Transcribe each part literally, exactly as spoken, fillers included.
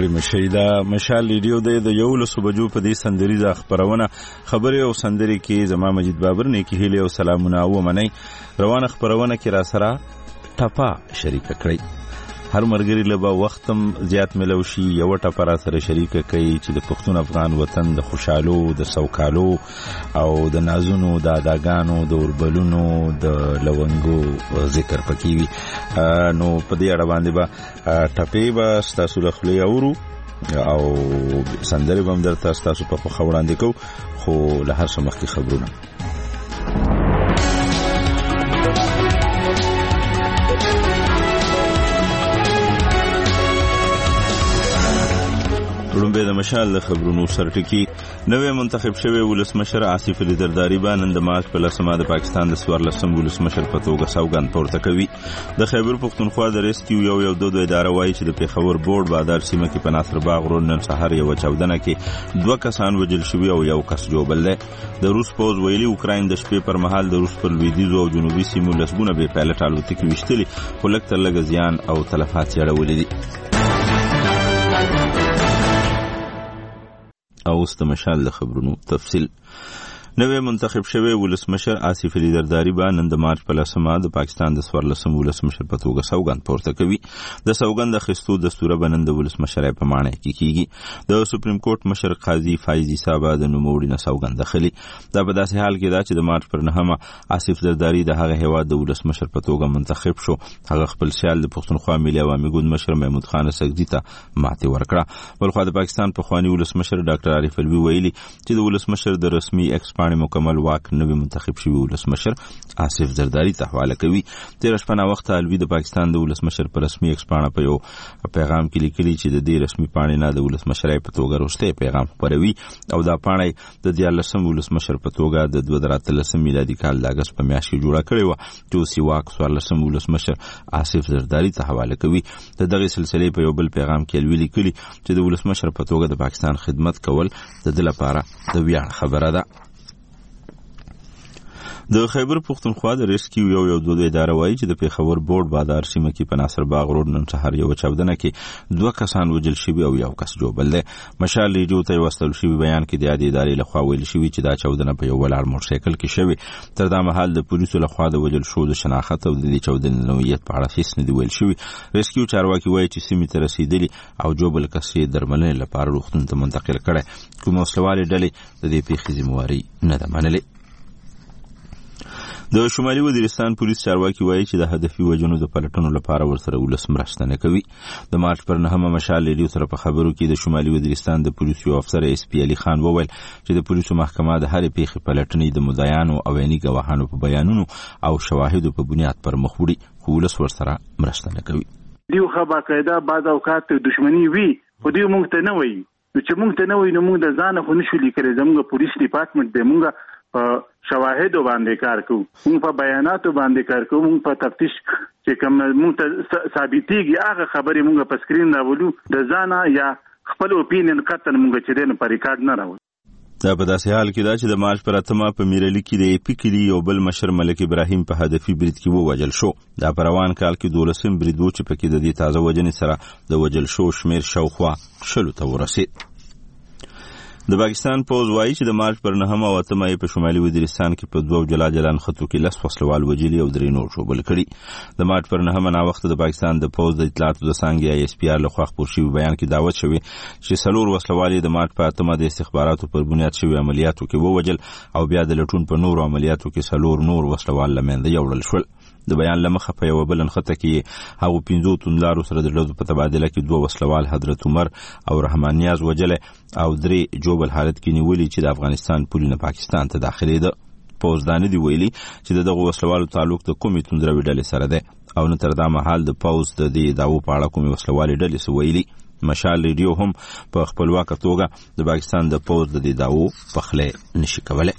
ستړي مشي. دا مشال ریډیو دی د یولسو بجو په دې سندریزه خبرونه خبرې او سندري کې زما مجید بابر نیکی هیله او سلامونه او منی روانه خبرونه کې را سره ټپا شریک کړی. هر مرګري لبا وختم زیات ملو شي یو ټپا را سره شریک کوي چې د پښتون افغان وطن د خوشحالو د سوکالو او د نازونو د اداګانو د اوربلونو د لونګو ذکر پکې وي. نو په دې اړه باندې به ټپې به ستاسو له خولې اورو او سندرې به هم درته ستاسو په خوښه وړاندې کوو، خو له هر څه مخکې خبرونه. لومبه د مشال د خبرونو سرټکی. نوې منتخب شوی ولسمشر آصف علي زرداری به نن د مارچ په لسمه د پاکستان د څوارلسم ولسمشر په توګه سوګند پورته کوي. د خیبر پښتونخوا د ریسکیو یو یو دو اداره وایي چې د پیښور بورډ بادار سیمه کې په ناصر باغ روډ نن سهار یو چاودنه کې دوه کسان وژل شوي او یو کس جوبل دی. د روس پوز ویلي اوکراین د شپې پر مهال د روس پر لویدیځو او جنوبي سیمو لسګونه بې پایلټ الوتکې ویشتلي، خو لږ تر لږه زیان او تلفات یې اړولي دي. او اوس د مشال د خبرونو تفصیل. نوې منتخب شوی ولسمشر آصف علي زرداری به نن د مارچ په لسمه د پاکستان د څوارلسم ولسمشر په توګه سوګند پورته کوي. د سوګند اخیستو دستور به نن د ولسمشرۍ په ماڼۍ کې کیږي. د سپریم کورټ مشر قاضي فایزي صاحب د نوموړي نه سوګند اخلي. دا په داسې حال کې دا چې د مارچ پر نهمه آصف زرداری د هغه هیواد د ولسمشر په توګه منتخب شو. هغه خپل سیال د پښتونخوا ملي عوامي ګوند مشر محمود خان سګزي ته ماتې ورکړه. بلخو د پاکستان پخوانی ولسمشر ډاکټر عارف الوی ویلي چې د ولسمشر د رسمي ایکس پاڼې مکمل واک نوی منتخب شوی ولسمشر آصف زرداری ته حواله کوي. تیر شپه وخت الوی د پاکستان د ولسمشر پر رسمي ایکس پاڼه په یو پیغام کې لیکلي چې د دې رسمي پاڼې نه د ولسمشرۍ په توګه وروستی پیغام خپروي او دا پاڼه د دیارلسم ولسمشر په توګه د دوه زره اتلسم میلادي کال د اګست په میاشت کې جوړه کړې وه چې اوس یې واک څوارلسم ولسمشر آصف زرداری ته حواله کوي. د دغې سلسلې په یو بل پیغام کې الوی لیکلي چې د ولسمشر په توګه د پاکستان خدمت کول د ده لپاره د ویاړ خبره ده. د خیبر پښتونخوا د ریسکیو یو یو دو اداره وایي چې د پیښور بورډ بادار سیمه کې په ناصر باغ روډ نن سهار یو چاودنه کې دوه کسان وژل شوي او یو کس جوبل دی. مشال ریډیو ته واستول شوی بیان کې د یادې ادارې لخوا ویل شوي چې دا چاودنه په یو ولاړ موټرسایکل کې شوې. تر دا مهال د پولیسو لخوا د وژل شو د شناخت او د دې چاودنې نوعیت په اړه هیڅ نه دی ویل شوي. ریسکیو چارواکي وایي چې سیمې ته رسیدلي او جوبل کس یې درملنې لپاره روغتون ته منتقل کړی. کوم وسلوالې ډلې د دې پیښې ذمہواري نه ده منلې. د شمالي وزیرستان پولیس چارواکي وایي چې د هدفي وژنو د پلټنو لپاره ورسره ولس مرسته نه کوي. د مارچ پر نهمه مشال ریډیو سره په خبرو کې د شمالي وزیرستان د پولیس یو افسر اس پی علي خان وویل چې د پولیسو محکمه د هرې پیښې پلټنې د مدعیانو او عیني ګواهانو په بیانونو او شواهدو په بنیاد پر مخ وړي، خو ولس ورسره مرسته نه کوي. دیو خو باقاعده بعض اوقات دښمني وي، خو دیو موږ ته نه وایي. نو چې موږ ته نه وایي نو موږ د ځانه خو نشو لیکلی. زموږ پولیس ډپارټمنټ دی، موږ په شواهدو باندې کار کوو، موږ په بیاناتو باندې کار کوو، موږ په تفتیش چې کوم موږ ته ثابتېږي هغه خبرې موږ په سکرین راولو. د ځانه یا خپل اوپینین قطعا موږ چې دی نو په ریکارډ نه راولو. دا په داسې حال کې دا چې د مارچ پر اتمه په میرلي کې د ایپي کلي یو بل مشر ملک ابراهیم په هدفي برید کې ووژل شو. دا په روان کال کې دولسم برید و چې پکې د دې تازه وژنې سره د وژل شو شمیر شاوخوا شلو ته ورسید. د پاکستان پوز وایي چې د مارچ پر نهمه او اتمه یې په شمالي وزیرستان کې په دوه جلا جلا نښتو کې لس وسلوال وژلي او درې نور ژوبل کړي. د مارچ پر نهمه ناوخته د پاکستان د پوز د اطلاعاتو د څانګې ای اس پی آر لخوا خپور شوي بیان کې دعوت شوی چې څلور وسلوال د مارچ په اتمه د استخباراتو پر بنیاد شوي عملیاتو کې ووژل او بیا د لټون په نورو عملیاتو کې څلور نور وسلوال له منځه یوړل شول. د بیان له مخه په یوه بل نښته کې هغو پنځو توندلارو سره د ډزو په تبادله کې دوه وسلوال حضرت عمر او رحمان نیاز وژلی او درې جوبل حالت کې نیولي چې د افغانستان پولې نه پاکستان ته داخلېده. پوز دا نه دي ویلي چې د دغو وسلوالو تعلق د کومې توندروي ډلې سره دی او نه تر دا مهال د پوز د دې دعوو په اړه کومې وسلوالې ډلې څه ویلي. مشال ریډیو هم په خپلواکه توګه د پاکستان د پوز د دې دعوو پخلی نشي کولی.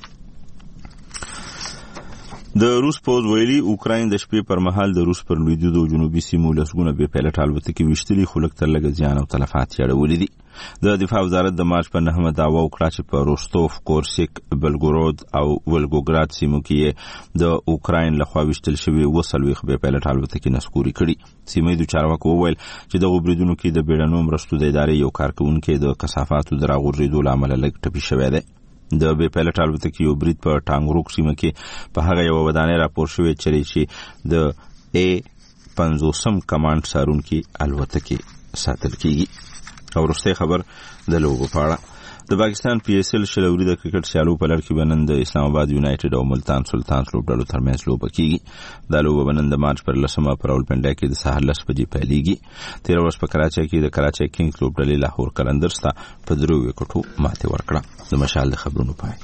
د روس پوز ویلي اوکراین د شپې پر مهال د روس پر لویدیځو او جنوبي سیمو لسګونه بې پایلټ الوتکې ویشتلي، خو لږ تر لږه زیان او تلفات یې اړولي دي. د دفاع وزارت د مارچ په نهمه دعوا وکړه چې په روستوف، کورسک، بلګورود او ولګوګراد سیمو کې د اوکراین لخوا وشتل شوی وسلويخ به پایلټ الوتکې نسکوري کړي. سیمې د چارواکو وویل چې د بریدونو کې د بیړنیو مرستو د ادارې یو کارکونکو د کثافاتو د راغورځېدو له امله لږ ټپي شوی دی. د بې پایلټ الوتکې یو برید په ټانګروک سیمه کې په هغه یوه ودانۍ راپور شوې چې د ا پنځوسم کمانډ سارونکي الوتکې ساتل کیږي. او وروستی خبر د لوبو په اړه د پاکستان پی ایس ایل شل اوریزه کرکټ سیالو په لړ کې بنن د اسلام آباد یونایټډ او ملتان سلطانز لوبډلو ترمنځ لوبه کیږي. دا لوبه بنن د مارچ پر لسمه پر راولپنډا کې د سهار لس بجې پیلېږي. تیر ورځ په کراچۍ کې د کراچۍ کینګز لوبډلې لاهور قلندرز ته په درو وکټو ماتې ورکړه. د مشال د خبرونو پای.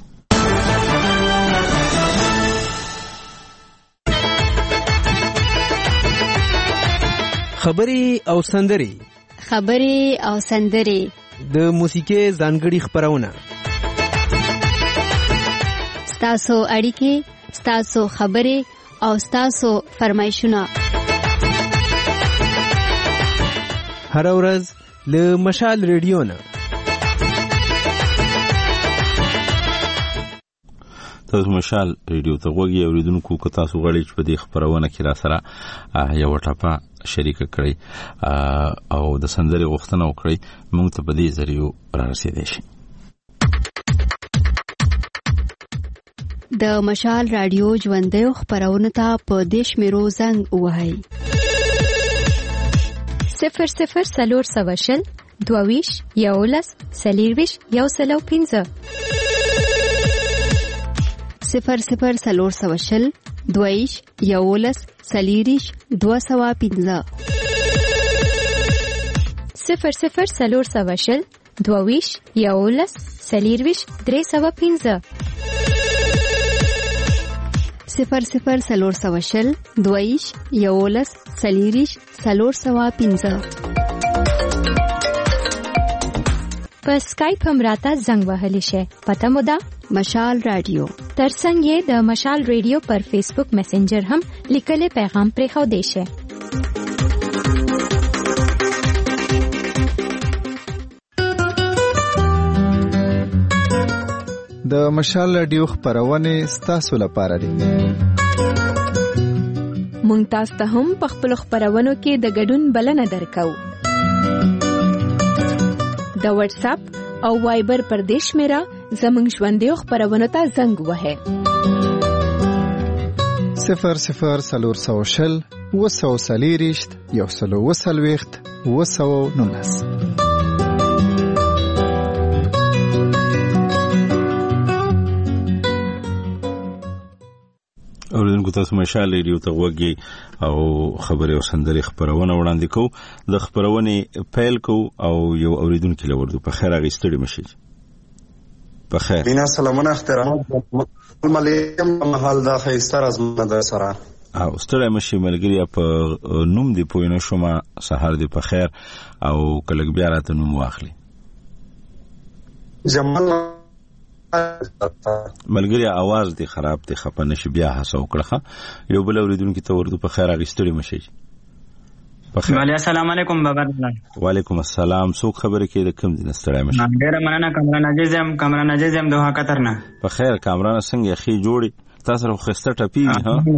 خبري او سندري خبري او سندري د موسیقي ځانګړي خبرونه ستاسو اړیکې ستاسو خبري او ستاسو فرمایشونه هر ورځ له مشال ریډیو نه. تاسو مشال ریډیو ته غوږی اوریدونکو که تاسو غواړئ چې په دې خبرونه کې را سره یو ټاپه شریک کړئ او د سندرې غوښتنه وکړئ، موږ ته په دې ذریعو را رسېدای شي. د مشال رادیو ژوندیو خپرونو ته په دې شمیرو زنګ ووهئ: صفر صفر څلور سوه شل دوه ویشت یولس څلېرویشت یو سل او پنځه صفر صفر څلور سوه شل دوه ویشت یولس څلېرویشت دوه سوه پنځه صفر صفر څلور سوه شل دوه ویشت یولس څلېرویشت درې سوه پنځه صفر صفر څلور سوه شل دوه ویشت یولس څلېرویشت څلور سوه پنځه. په سکایپ هم راته زنګ وهلی شي. پته مو ده مشال رادیو. ترڅنګ یې د مشال ریډیو پر فیسبوک میسنجر هم لیکلي پیغام پرېښودی شي. د مشال رادیو خپرونه ستاسو لپاره دي. مونږ تاسو ته هم په خپل خپرونو کې د ګډون بلنه درکو. د واتس اپ او وایبر پر دیش میرا زمنګ ژوندیو خبرونه ته زنګ وهه صفر صفر څلور سوه شل اووه سوه څلېرویشت یو سل او اووه څلوېښت اووه سوه نولس. اوریدونکو تاسو مشال ریډیو ته غوږی او خبرې او سندرې خبرونه وړاندې کوو. د خبرونې پیل کوو او یو اوریدونکو لوردو په خیر اغستړي مشي. په خیر بینا سلامونه احترام ملیم محل دا خیستر از مدر سره او ستړی مشي ملګری په نوم دی پوینه شوما سحر دی په خیر او کلک بیا راته نوم واخلي. جمال ملګری आवाज دی خراب دی خپه نشي بیا هڅه وکړه. یو بل اوریدونکو ته ورته په خیر اغستړي مشي. په خیر. وعلیکم السلام علیکم بابا الله. وعلیکم السلام. څوک خبرې کې د کوم دین ستړی مشي؟ ډیر مننه کامران عزیزم کامران عزیزم دوه قطر نه. په خیر کامران څنګه خې جوړي تاسو خو خسته ټپی ها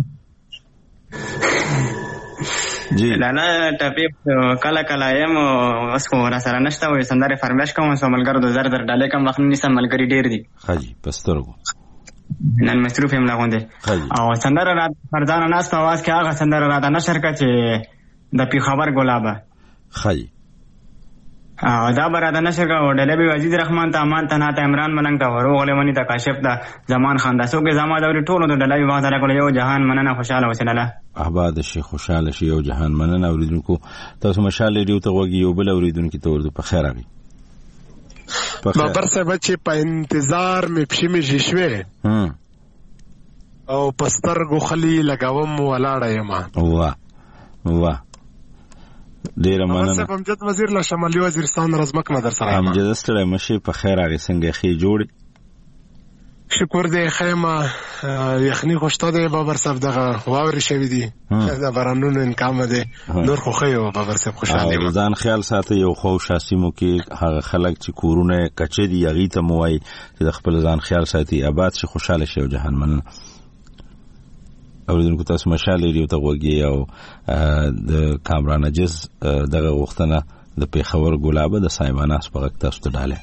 جی لاله ټپی کله کله یم اوس خو را سره نشته وې سندره فرمایش کوم سو ملګرو د زر در ډالې کم وخت نیسم ملګری ډیر دي خاجي پسترګو نن مصروف یم لاغونده او سندره را فرزانه ناس په आवाज کې هغه سندره را د نشر کچې د پی خبر ګلابه خاجي او دا براته نشر کا ډلبي عزیز رحمان ته امان ته نه عمران ملنګ ته ورو غلمنی ته کاشف دا زمان خان داسو کې زما دوري ټولو د ډلبي واه سره کول یو جهان مننه خوشاله وسله آباد شي خوشاله شي یو جهان مننه اوریدونکو تاسو مشال ریډیو ته وګي یو بل اوریدونکو ته ورته په خیر راغی بابر صاحب چې په انتظار مې پښې مې جشوي هم او پستر غخلی لگاوم ولاړه یم واه واه ډیر مننه. صاحب امجد وزیر له شمالي وزیرستان رزمک مدر سره امجد ستړی مشي په خیر هغه څنګه خې جوړي شکر دی خیمه یخني خوشته دی بابر صاحب دغه واورې شوي دي د بارانونو انکام دی نور خو ښه یو بابر صاحب خوشحال یم. ځان خیال ساتئ یو خو شاسیمو کې هغه خلک چې کورونه کچه دي هغې ته مو وایي چې د خپل ځان خیال ساتي آباد شي خوشحاله شي او جهان مننه. اوریدونکو تاسو مشال ریډیو ته غوږی او د کامران نجس دغه غوښتنه د پیښور ګلابه د سایماناس په غږ تاسو ته ډاله.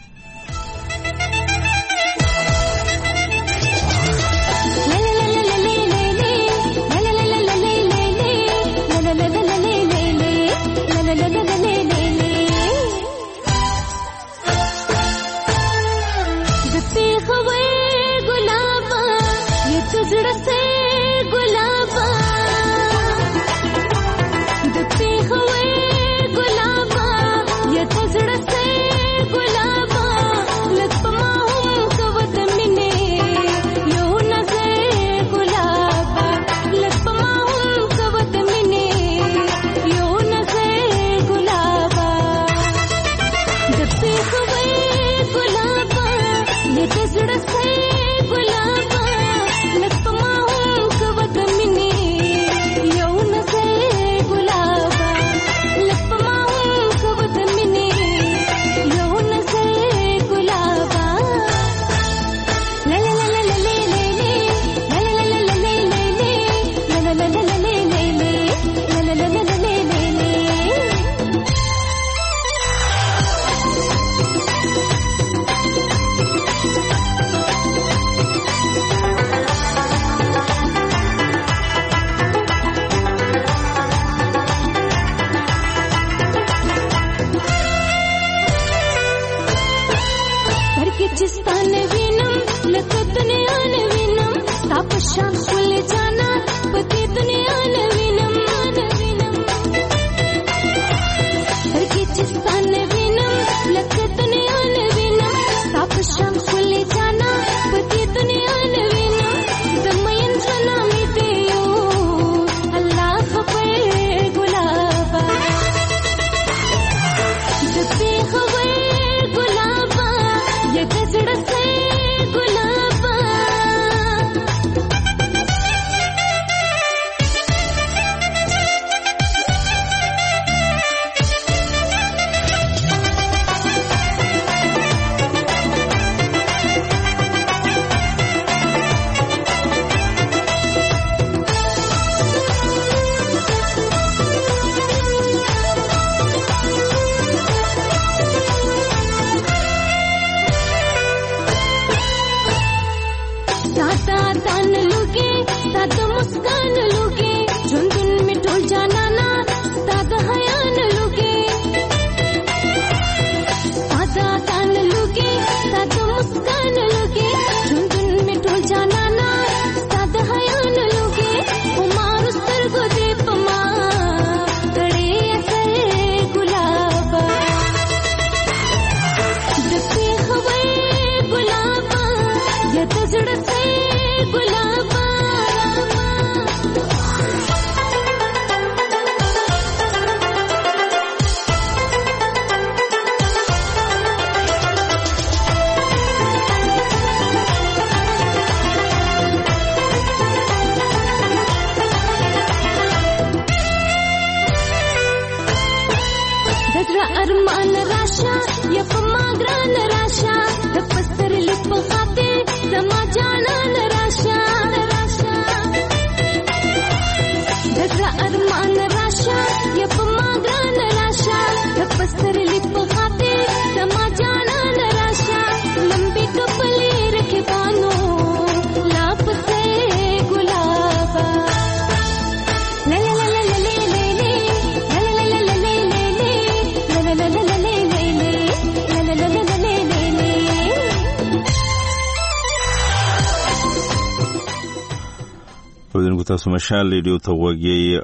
تاسو مشال ریډیو ته وګورئ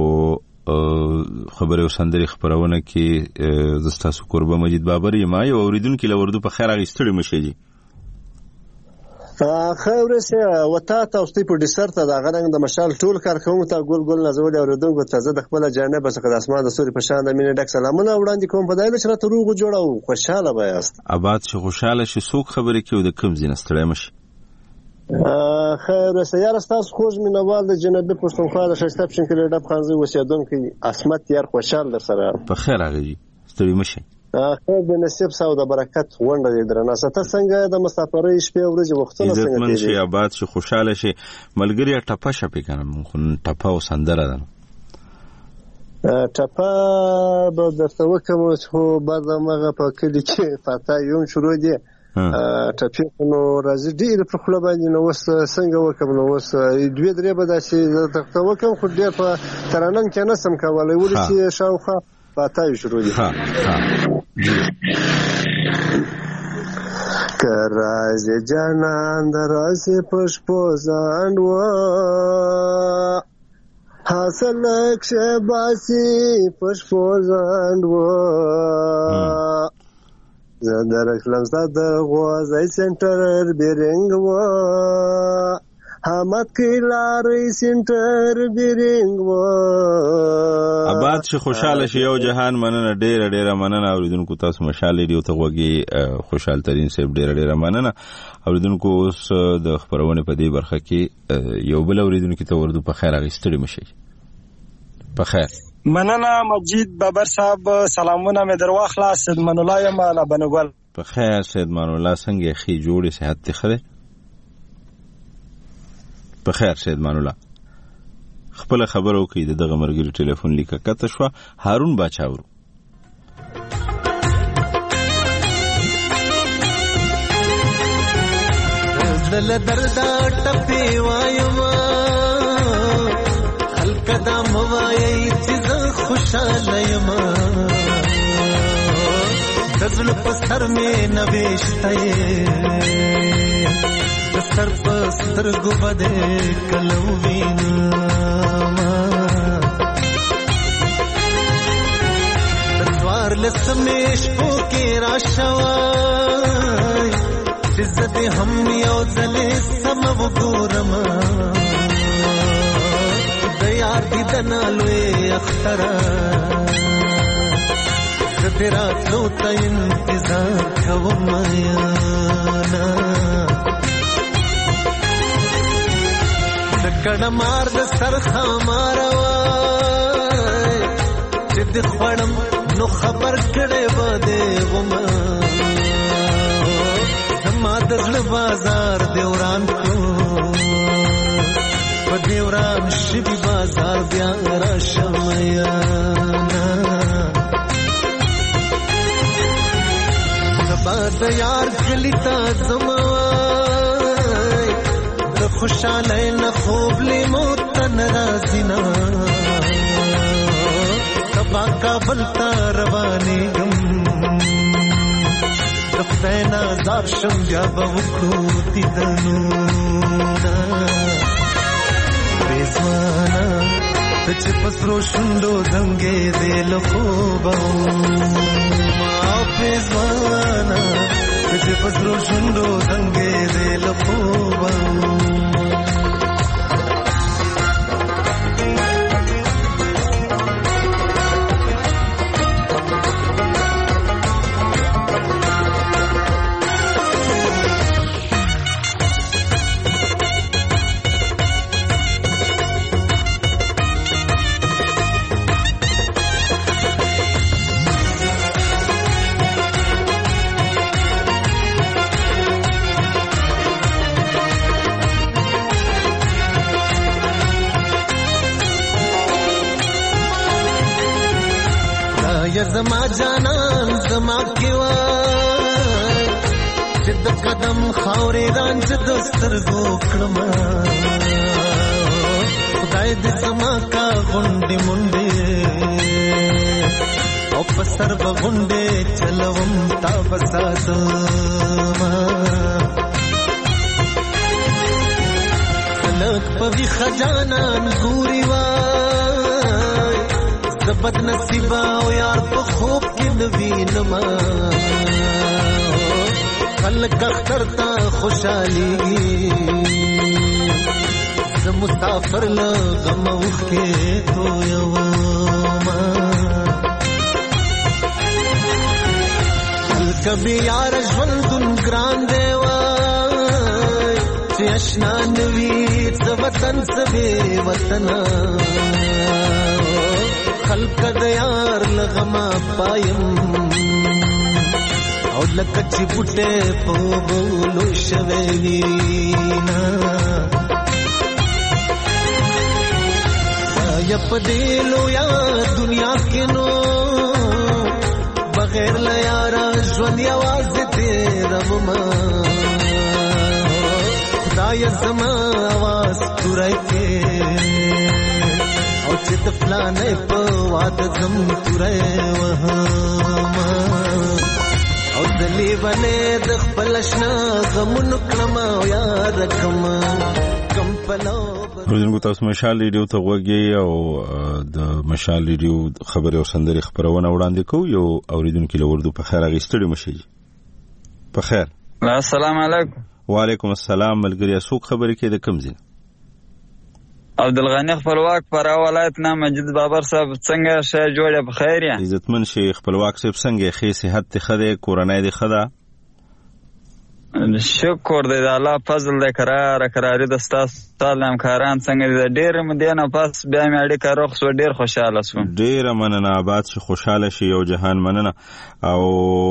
او خبره وسندري خبرونه کې د تاسو قربه مجید بابر یم یو اوریدونکو لوردو په خیر اغستړي مشي خیره سه وتا تاسو په ډیسر ته دا غننګ د مشال ټول کارکوم ته ګول ګول نزول اوریدونکو ته زه د خپل جانب څخه د اسمان د سوري په شان د مینه ډک سلامونه وړاندې کوم په دایله چې راته روغ جوړو خوشاله وایست آباد شي خوشاله شي څوک خبرې کوي د کوم زین ستړی مشي خیر سیاره ستاسو خوږ مینوال د جنوبي پښتونخوا د ښایسته پښتونخوا ډب خانزي اوسېدونکی عصمت یار خوشحال در سره په خیر راغلی ستړي مشي خیر د نصیب ساو د برکت غونډه دې درنه ستا څنګه د مسافرۍ شپې ورځې وختونه څنګه عزتمن شي آباد شي خوشاله شي ملګری ټپه شپې کنه خو ټپه او سندره ده ټپه به درته وکم خو بعد مغه په کلی کې فاتا یوم شروع دي ټپې نو راځي ډېر پر خوله باندې نو اوس څنګه وکم نو اوس دوې درې به داسې درته وکم خو ډېر په ترانن کې نه سم کولی ولې چې شاوخوا فاتا یو شروع دي که رازې جانان د رازې په شپو ځانډ و حاصل کښې باسي په شپو ځانډ و زه درکړم ستا د غوځی سنټر بیرنګ و حمد کې لارې سنټر بیرنګ و آباد شي خوشاله شي یو جهان مننه ډېره ډېره مننه اوریدونکو تاسو مشال ریډیو ته غوږی خوشحال ترین صاحب ډېره ډېره مننه اوریدونکو اوس د خبرونه په دې برخه کې یو بل اوریدونکو ته وردو په خیر اغستړي مشي په خیر مننه مجید بابر صاحب سلامونه مې درواخلا سید من الله یم لا بنګل په خیر سید من الله څنګه خې جوړې صحت تخره په خیر سید من الله خپل خبرو کې دغه مرګري ټلیفون لیکه کته شو هارون باچاورو دل درد ټپي وایم قدم وایي چې زه خوشاله یم د زړه په سر مې نوشته یې د سر په سترګو به دې کله ووینم د څوارلس مې شپو کې راشوی چې زه دې هم یو ځلې سمه وګورم یار دی دنالوی اخترا تیرا تلو تا انتظار کوم یانا دکڑ مار د سرخا ماروای جد خوڑم نو خبر کڑے بادے غما زما دزل بازار دیوران کو دیوران شبی بازار بیا را شمیانا سبا د یار گلی تا زمای د خوشاله نه خوب لی موتن رازینا سبا کابل تا روانی گم د خدای نازار شم بیا به وکړو دیدنونا پیزوانا تچ پسرو شندو دنگے دل خوبا ما پیزوانا تچ پسرو شندو دنگے دل خوبا زما جانان زما کیوای چې د قدم خاورې رانځ د سترګو کړم خدای دې زما کا غونډې مونډې او په سر به غونډې چلوم تا بساتما خلک په ویښه جانان ګوري وای بد نصیبا او یار په خوب کې نوینما خلک اختر تا خوشالي زه مسافر له غم اوخ کې تو یوما کبھی یار ژوندون ګران دی وای چې اشنا نوي څه وطن څه بې وطنه خلق د یار لغما پایم او لکه چې بوټه په بولو شوي وینا یا پدیلو یا دنیا کې نو بغیر له یارا ژوند یوازې تیرم ما خدای زما आवाज تورای کې او چې د فلانې په واده زم تورای وهم او دلی باندې د خپل آشنا غمونو کړم او یار کم کم پلو ورځنګو تاسو مشال ریډیو ته وګورئ او د مشال ریډیو خبري او سندري خبرونه وړاندې کوو یو اوریدونکو له وردو په خیر اغستړي مشي په خیر السلام علیکم وعلیکم السلام ملګری اسوک خبرې کې د کم ځای عبدالغنی خپلواک پر ولایت نه مجید بابر صاحب څنګه شه جوړه په خیر یا عزتمن شیخ خپلواک صاحب څنګه خې صحت ته خده کورونای دی خده شکر دې الله فضل دې قرار قراری د تاسو سلام کاران څنګه دې ډېر مدینه پاس بیا مې اړیکه روخ سو ډېر خوشاله سو ډېر مننه آباد شي خوشاله شي یو جهان مننه او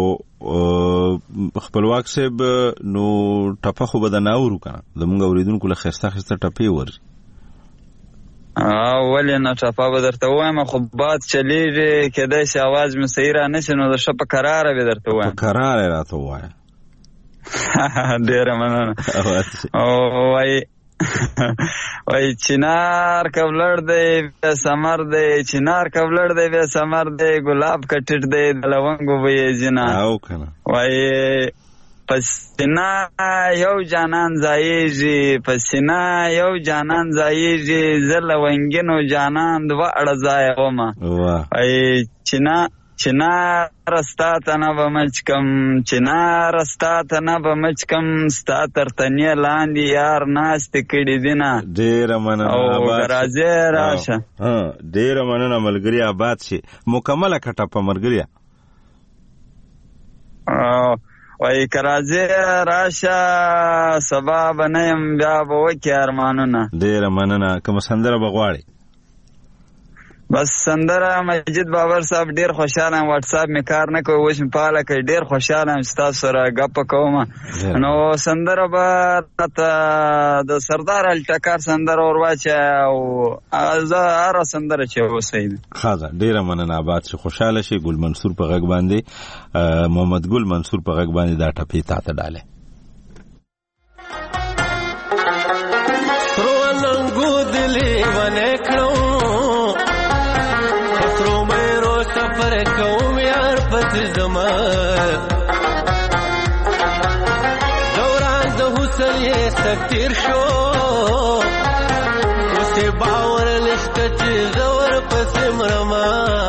خپلواک صاحب نو ټپه خو بدناورو کنه زموږ اوریدونکو له خسته خسته ټپې ور او ولې نه ټپه به درته وایم خو باد چلیږي کېدای شي اواز مې صحیح را نشي نو د شپه قراره به درته وایم په قراره راته وایم ډېر مننه او وای وای چنار کولړ دی سمر دی چنار کولړ دی به سمر دی ګلاب کټټ دی د لونګو وې جنا او کنه وای پسینا یو جانان زایږي پسینا یو جانان زایږي زل ونګینو جانان دوا اړه ځای ومه وای چنا چنا رستا تنه بمچکم چنا رستا تنه بمچکم ستا ترتنی لاندې یار ناست کړي دینا ډېر مننه او راځه راشه ها ډېر مننه ملګری آباد شي مکمله کټه په مرګریا او وای کراځه راشه سبا بنیم بیا به وکي ارمانونه ډېر مننه کوم سندره بغواړي بس سندره مجید بابر صاحب ډیر خوشاله ام واتس اپ می کار نه کوي اوس می پاله کوي ډیر خوشاله ام تاسو سره غپ کوم نو سندره به د سردار الټکار سندره ورواچه او زه هر سندره چې وسید خاصه ډیر مننه آباد شي خوشاله شي ګل منصور په غږ باندې محمد ګل منصور په غږ باندې دا ټپی تا ته ډاله ترو ننګو دلی ونه کړو سفر کوم یار پس زمان دوران د حسن یې ستیر شو اوسې باور نشته چې زور پس مرما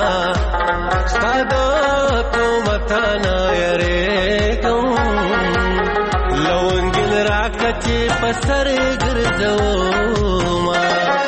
ساده تو متا نه یریږم لونګل راکچې په سر ګرځو ما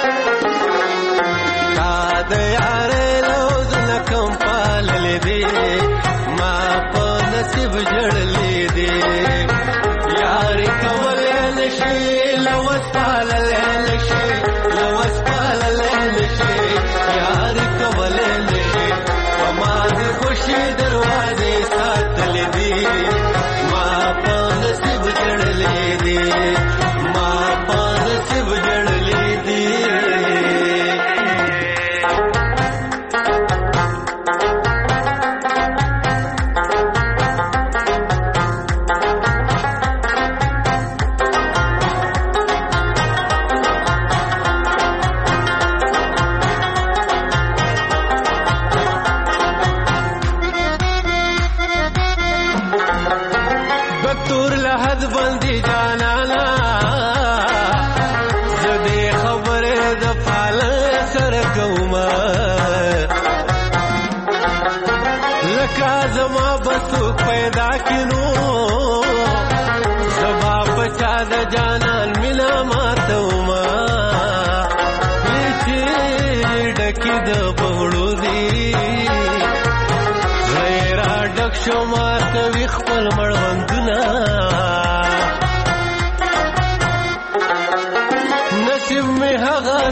تا د یارې کم پاللې دې ما په نصیب جوړلې دې یار کولې نشي لوس پاللې نشي لوس پاللې نشي یار کولې نشي په ما دې خوشي دروازې ساتلې دې ما په نصیب جوړلې دې ما په نصیب جوړلې دې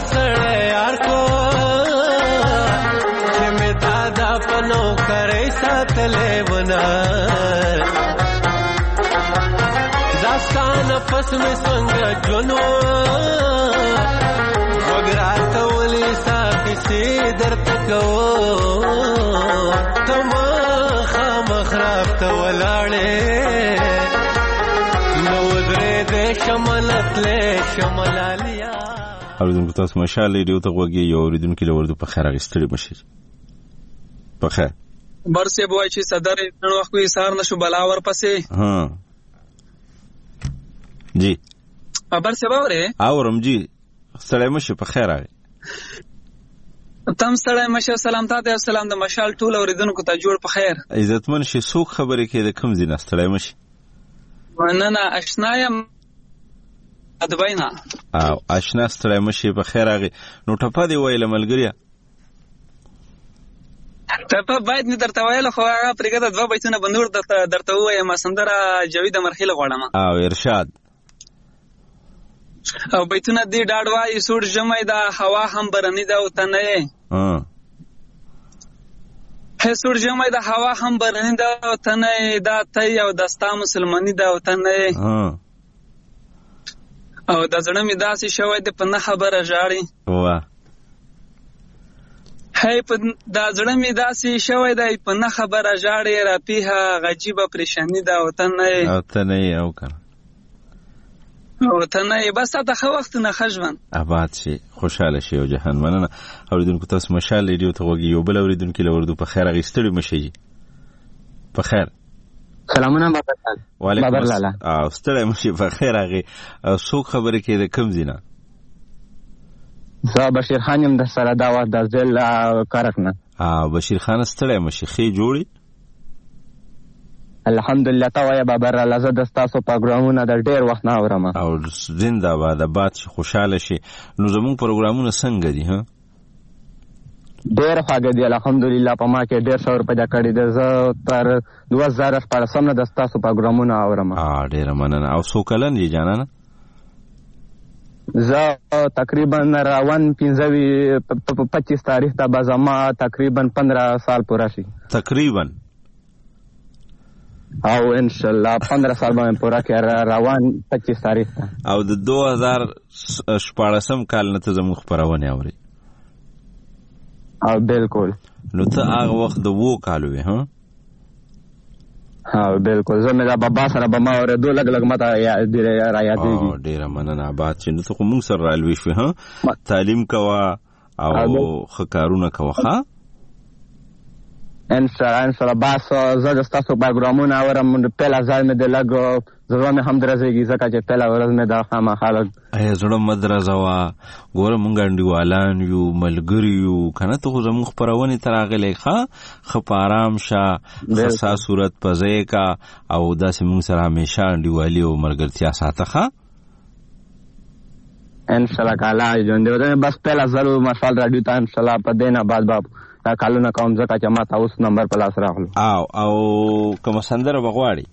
سړی یار کو چې مې دادا په نوکرۍ ساتلی ونه دا ستا نفس مې څنګه ژوند و غوږ راته ولې ستا کیسې درته کوو ته مخامخ راته ولاړې نو ودرېدې شملتلې شملالیا اوریدونکو تاسو مشال ریډیو ته غوږی یو اوریدونکو له ورته په خیر اغستړي مشي په خیر برسه بوای چې صدر نن وخت کوي سار نشو بلاور پسې ها جی برسه باوره اورم جی سلام مشي په خیر راغی تم سلام مشه سلام ته سلام د مشال ټول اوریدونکو ته جوړ په خیر عزتمن شي څوک خبرې کې د کم زینه سلام مشي نه نه آشنایم ادبینا او آشنا سلام مشي په خیر راغی نو ټپه دی ویل ملګریا ټپه باید نه درته ویل خو هغه پرګه د دوه بیتونه بندور درته وایم سندره جوید مرخیل غواړم او ارشاد او بیتونه دی ډاډوای سوړ جمعې دا هوا هم برنی دا وتنه ها هه سوړ جمعې دا هوا هم برنی دا وتنه دا ته او دستا مسلمانی دا وتنه ها او د زړه می داسې شوی د په نه خبره ژاړي واه هی په د زړه می داسې شوی دی په نه خبره ژاړي را پیه غجیبه پریشانی دا وتنه وتنه او کنه وطن یې بس ته خو وخت نه خجوان آباد شي خوشاله شي او جهان مننه اوریدونکو تاسو مشال ریډیو ته وګورئ یو بل اوریدونکو له وردو په خیر غیستړي مشي په خیر سلامونه بابا وعلیکم السلام او ستړي مشي په خیر هغه څوک خبره کې د کم زینا زه بشیر خان يم د سره دا و د ځل کارکنه اه بشیر خان ستړي مشي خې جوړي الحمدلله تا وای بابا را لزه د تاسو پروګرامونه د ډیر وخت نه اورم او زنده باد باد شي خوشاله شي نو زموږ پروګرامونه څنګه دي ها ډیر خواږه دي الحمدلله په ما کې ډیر شور پیدا کړی د زه تر دوه هزار شپږم نه د تاسو پروګرامونه اورم اه ډیر مننه او څو کلن دي جانانه زه تقریبا روان پنځوي پچیس تاریخ ته بازما تقریبا پندرہ سال پورا شي تقریبا او ان شاء الله پندرہ سال باندې پورا کې روان پچیس تاریخ ته او د دوه هزار شپږم کال نه ته زموږ خبرونه اوري او بالکل نو ته هغه وخت د وو کال وې ها ها بالکل زه مې دا بابا سره به ما اورې دوه لګ لګ ماته یا ډېر را یادېږي او ډېر مننه آباد چې نو ته خو موږ سره رالوي شو ها تعلیم کوا او خکارونه کوا ها ان شاء الله ان شاء الله باس زه د تاسو پروګرامونه اورم پهلا ځای مې د لګ زړه مې هم درځيږي ځکه چې پهلا ورځ مې دا خامہ خالق اې زړه مدرزه وا ګوره مونږ انډیوالان یو ملګری یو کنه ته زموږ پرونی تراغلې ښه خپ آرام شه خاصه صورت پځې کا او داسې مونږ سره همیشه انډیوالي او مرګرتیا ساته ښه ان شاء الله کاله ژوند دې بس پهلا ضرور مشال راډیو ته ان شاء الله په دینه بعد باب دا کالونه کوم ځکه چې ما تاسو نمبر په لاس راغلو او او کوم سندره بغواړي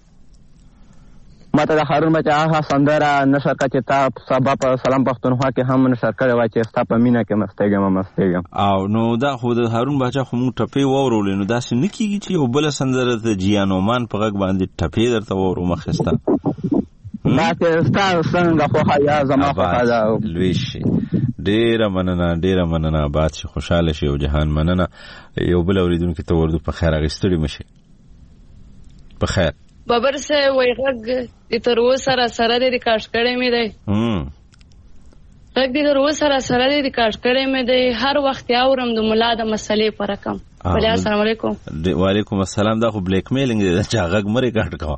ما ته د هارون بچا هغه سندره نشر کړه چې تا سبا په سلام پښتونخوا کې هم نشر کړی و چې ستا په مینا کې مستګم مستګم او نو دا خو د هارون بچا خو مو ټپې وورولې نو داسې نکیږي چې یو بل سندره د جیانومان په غږ باندې ټپې درته وورو مخستا ما ته ستا څنګه خو یا زما خو دا لويش ډیره مننه ډیره مننه آباد شي خوشاله شي او جهان مننه یو بل اوریدونکو ته ورته په خیر غستړي مشي په خیر بابر سه وای غږ د تر وسره سره د ریکارډ کړي مې دی هم غږ د تر وسره سره د ریکارډ کړي مې دی هر وخت اورم د مولا د مسلې پر رقم بل السلام علیکم وعلیکم السلام دا خو بلیک میلینګ دی چې غږ مری کاټ کا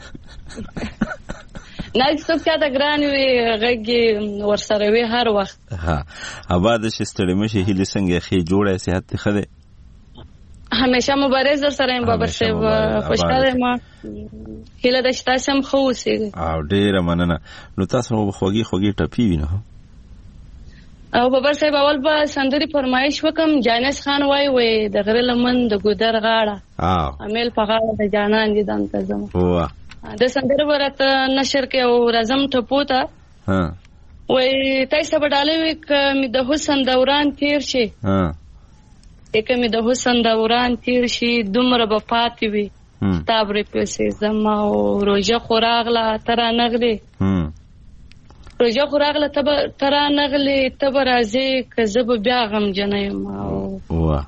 نه څوک چاته ګران وي غږ ورسره وي هر وخت ها آباد شي ستړي مشي هلي څنګه خې جوړه صحت خده همیشه مبارز در سره ام بابر صاحب خوشاله ما هله د شتاسم خو سي او ډیره مننه نو تاسو خوږی خوږی ټپی وینه او بابر صاحب اول به سندري فرمایش وکم جانس خان وای وای د غره لمن د ګودر غاړه اه امیل په غاړه د جانان دي دانته زم واه د سندري ورته نشر کې او رزم ټپوتا ها وای تاسو په ډاله وی کمه د حسن دوران تیر شي ها کمه د حسن دوران تیر شي دومره به پاتې وي کتاب ری پسې زما او روزه خوراغله تر نغلي هم روزه خوراغله تر نغلي تب راځي کزب بیا غم جنې ما واه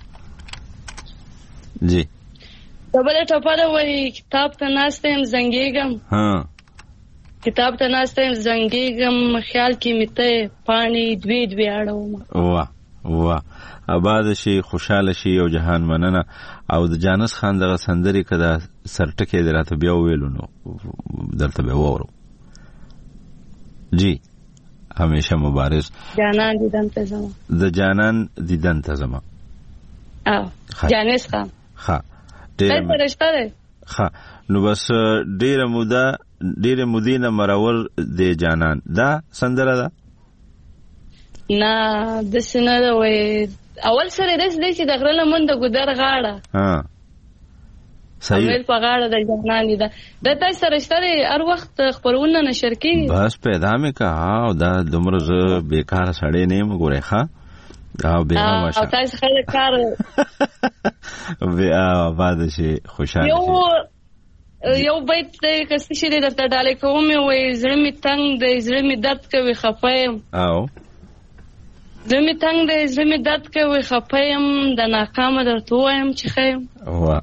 جی دبل ټپه دا وای کتاب ته ناستم زنګېګم ها کتاب ته ناستم زنګېګم خیال کې میته پانی دوی دوی اړوم واه واه آباد شي خوشاله شي او جهان مننه او د جانس خان دغه سندري کده سرټکې دراته بیا ویلو نو درته به وورو جی همیشه مبارز جانان دیدن ته زما د جانان دیدن ته زما او جانس خان ها ډېر فرشته ده ها نو بس ډېر موده ډېر مدینه مرور د جانان دا سندره ده نه د سینه ده وای اول سره داس دی چې د غره لمن د ګودر غاړه ها صحیح امیر په غاړه د جنان دي د تاسو سره شته هر وخت خبرونه نشر کیږي بس پیدا مې کا او دا دومره ز بیکاره سړی نه مګورې ښا او بیا ماشه او تاسو خلک کار بیا آباد شي خوشاله یو یو بیت د کس شي درته ډالې کوم وي زړه می تنگ دی زړه می درد کوي خفایم او زړه می تنگ دی زړه می درد کوي خفایم د ناکامه درته وایم چې خیم وا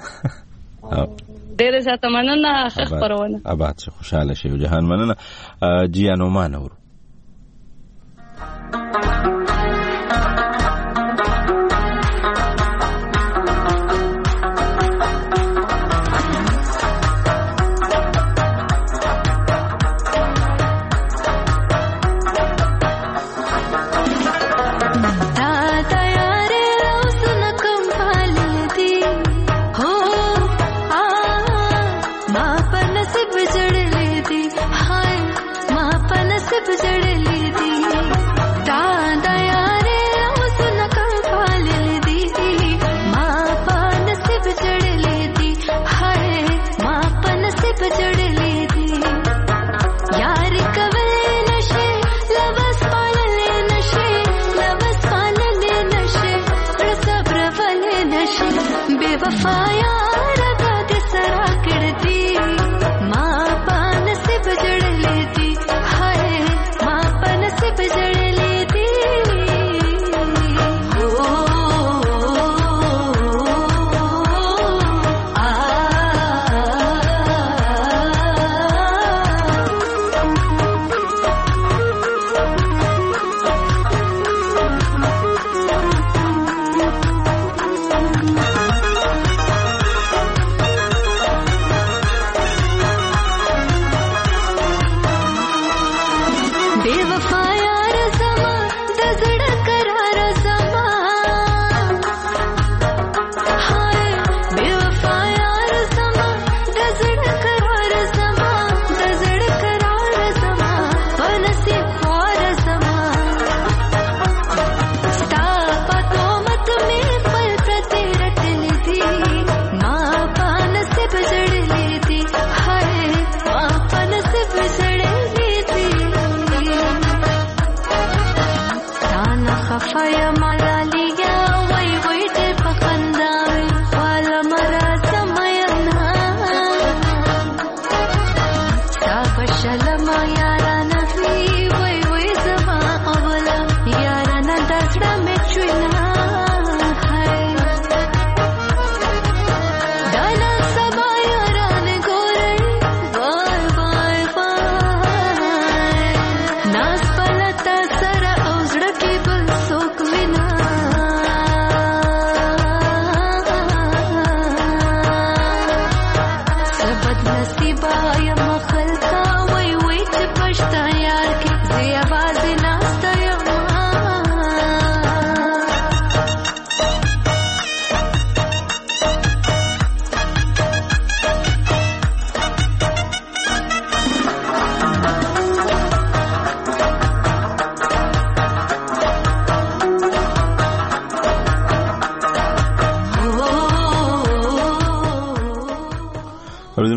ډېر زیاته مننه خبرونه آباد شي خوشاله شي جهان مننه جیانو مانور मां पान से बजड़ लेती हाय मां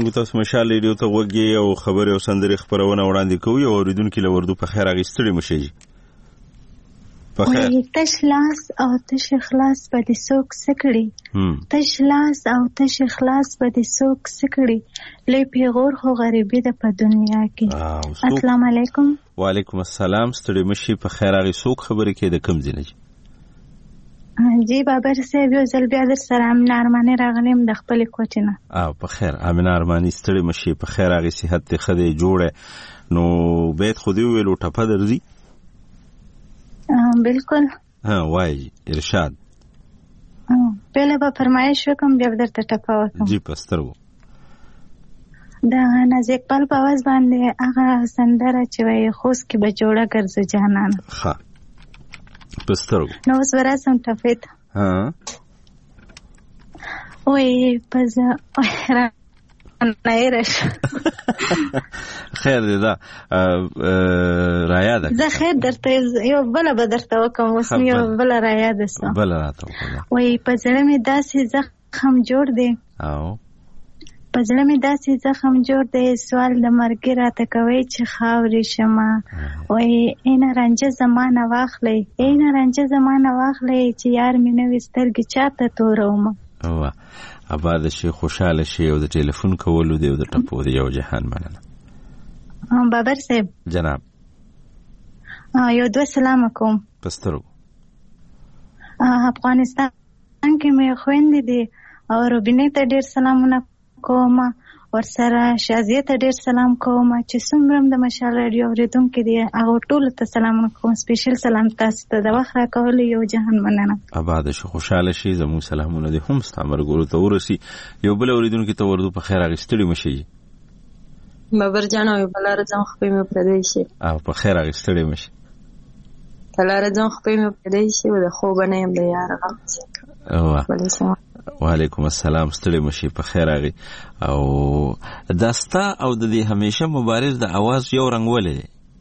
اوریدونکو تاسو مشال ریډیو ته وګورئ او خبري او سندري خبرونه وړاندې کوي او اوریدونکو له وردو په خیر اغستړي مشي په خیر تش لاس او تش خلاص په دې څوک سکړي تش لاس او تش خلاص په دې څوک سکړي لې پیغور خو غریبي ده په دنیا کې. السلام علیکم. وعلیکم السلام. ستړي مشي په خیر اغي څوک خبرې کې د کم ځینې جی بابر صاحب یو ځل بیا در سره امین ارمانی راغلم د خپل کوټې نه. او په خیر امین ارمانی ستړي مشي په خیر اغي صحت ته خدای جوړه نو بیت خو دی ویلو ټپه درځي. بالکل. ها وای ارشاد. پهله به فرمایش وکم بیا درته ټپه وکم. جی پسترو. د ناز اقبال په आवाज باندې هغه سندره چې وای خوس کې به جوړه ګرځو جانان. ها پسترو. نو اوس وراسم ټفیت. ها. وای پزا نایرش. خیر دی دا رایا ده. زه خیر درته یو بل به درته وکم اوس یو بل رایا ده سم. بل راته وکړه. وای پزړه می داسې زخم جوړ دی. او پزړه می داسې زخم جوړ دی سوال د مرګ راته کوي چې خاورې شمه. وای اینا رنجه زمانه واخلې اینا رنجه زمانه واخلې چې یار مې نو سترګې چاته توروم. وا اباد شي خوشاله شي او د ټلیفون کولو دی او د ټپو دی یو جهان مننه. بابر صاحب جناب یو دو سلام کوم. پسترو. افغانستان کې مې خويندې دي او روبینه ته ډېر سلامونه کوم ورسره شازیه ته ډېر سلام کوم چې څومره د مشال رادیو اوریدونکو دي هغه ټول ته سلام کوم. سپیشل سلام تاسو ته د وخت راکول یو جهان مننه. آباد شي خوشاله شي زمو سلامونه دي هم ستامر ګورو ته ورسي یو بل اوریدونکو ته ورده په خیر اغستړي مشي. بابر جانو یو بل راځم خو په پردې شي. او په خیر اغستړي مشي. کله راځم خو په پردې شي و د خو بنیم دی یار غم. او وعلیکم السلام. ستړي مشي په خیر اغي او داستا او د دې همیشه مبارز د आवाज یو رنگ ولې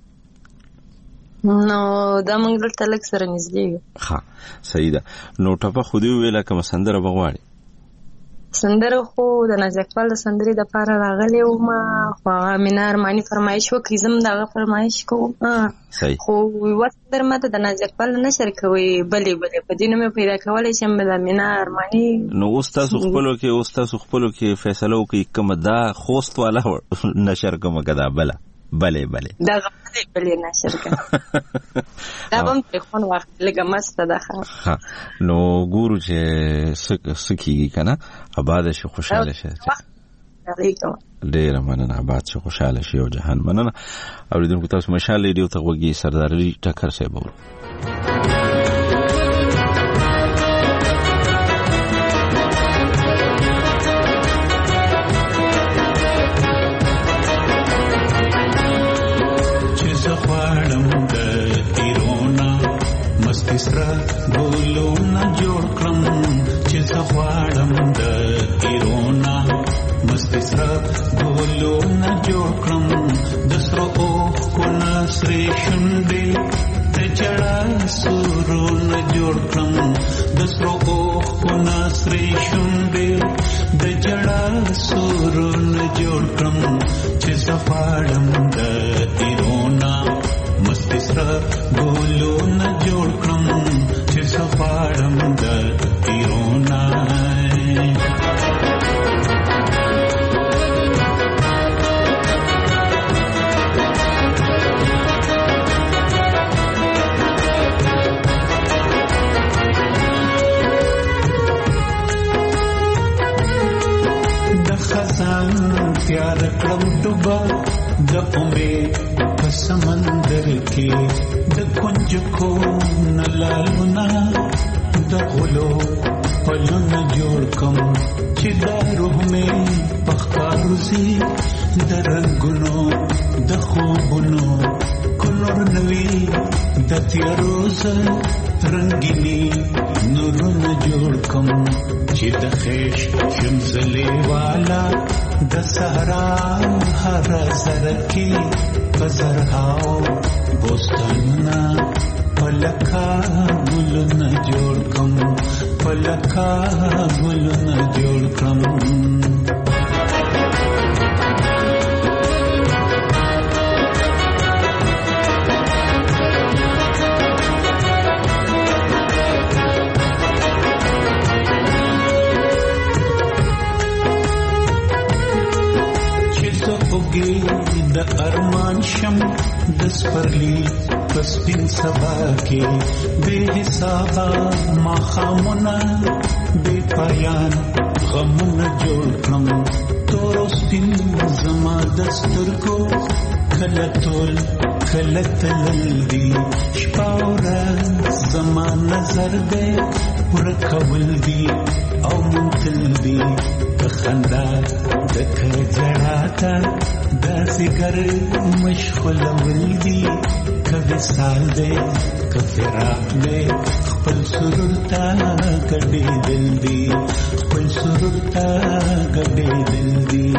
نو دا موږ دلته لک سره نږدې یو. ها صحیح ده. نو ټپه خو دی ویله کوم سندره بغواړي. سندره خو د نازکپال د سندري د پاره راغلی او ما خو مینار مانی فرمایش وکړم زم دا فرمایش کوم. صحیح. خو وخت در ماته د نازکپال نشر کوي بلې بلې په دینه مې پیدا کولای شم د مینار مانی. نو استاد خپلو کې استاد خپلو کې فیصله وکي کوم دا خوست والا نشر کوم کدا بلا بلې بلې دا غوډې بلې نشر کوي دا هم تلفون وخت لګه مست ده. ها نو ګورو چې سکیږي کنه آباد شي خوشاله شي. ډیر مننه آباد شي خوشاله شي او جهان مننه. اوریدونکو تاسو مشال ریډیو ته وګورئ سرداري ټکر صاحب وو. سره ګولو نه جوړ کړم چې زغواړم د ایرونا مست سره ګولو نه جوړ کړم د سرو کو نسري شونډې ته جړا سورو نه جوړ کړم د سرو کو نسري شونډې د جړا سورو نه جوړ کړم چې زغواړم د ایرونا مست سره ګولو نه جوړ کړم چې سفارم د ایرونا. د خزان تیار کړم ډوبه د امید په سمندر کې د کنج کو نلالونا د غلو پلونه جوړ کم چې دا روح مې پخکاروزی د رنگونو د خوبونو کنور نوی د تیروز رنگینی نورونه جوړ کم چې د خیش شمزلی والا د صحرا هر زر کې پزرهاو بوستاننا پلکا گلونا جوړ کم پلکا گلونا جوړ کم شم د سپرلی پس پین سبا کې بے حسابه ماښامونه بے پایان غمونه جوړ کړم تور سپین زما د سترګو کله ټول کله تلل دي شپه ورځ زما نظر دی ورکول دي او منتل دي د خندا د کجړا تا داسې ګر مشغول دي کبه سال دی کفراق دی خپل سرور تا ګډې دل دي خپل سرور تا ګډې دل دي